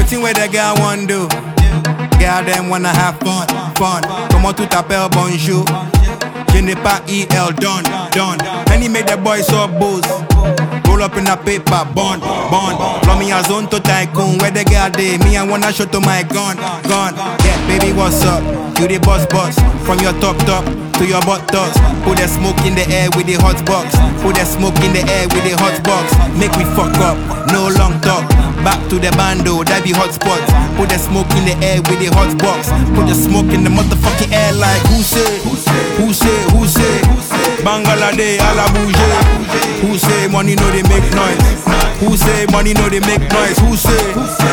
Anything where the girl want do. Girl them wanna have fun. Comment tout appelle bonjour. Je n'ai pas IL done. And he made the boy so booze. Roll up in a paper, bond. From me a zone to tycoon. Where the girl dey, me I wanna show to my gun. Yeah, baby, what's up? You the boss. From your top to your buttocks. Put the smoke in the air with the hot box. Put the smoke in the air with the hot box. Make me fuck up, no long talk. Back to the bando, that be hot spot. Put the smoke in the air with the hot box. Put the smoke in the motherfucking air like who say? Bangladesh, a la bouger. Who say money no they make noise? Who say money no they make noise? Who say?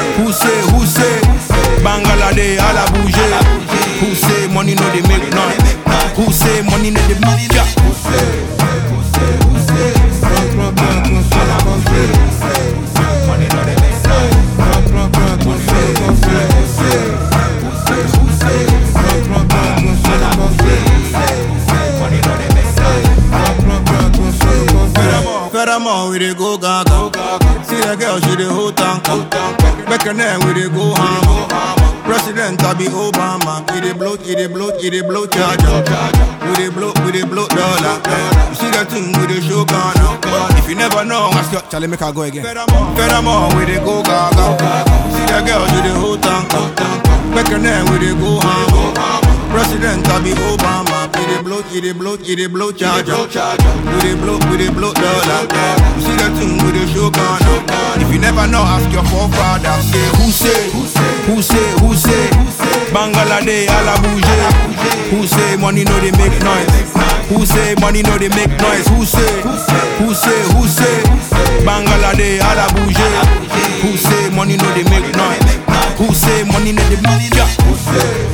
Bangladesh, a la bouger. Who say money no they make noise? Who say money no they make noise? Furthermore, we dey go gaga. See the girl, she dey hold tank. Back and then we dey go hammer. President I be Obama. He dey blow charger. We dey blow dollar. You see that thing we dey show Ghana. If you never know, ask your Charlie, make her go again. Furthermore, we dey go gaga. See the girl, she dey hold tank. Back and then we dey go hammer. President I be Obama. He dey blow charger. We dey blow dollar. You see that thing we dey show Ghana. If you never know, ask your forefather. Say who say? Bangladesh, a la bouger. Who say money no they make noise? Who say money no they make noise? Who say? Bangladesh, a la bouger. Who say money no they make noise? Who say money no they make noise?